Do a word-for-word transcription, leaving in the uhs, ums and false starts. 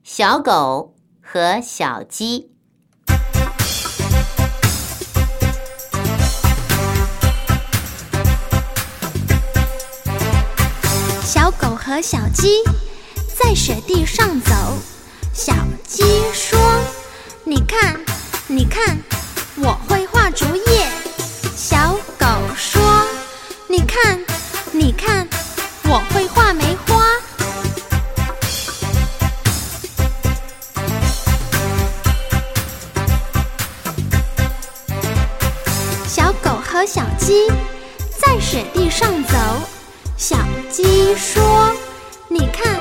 小狗和小鸡。 小狗和小鸡在雪地上走，小鸡说：你看，你看，我会画竹叶。小狗说：你看，你看，我会画梅花。小狗和小鸡在雪地上走，小鸡说：你看，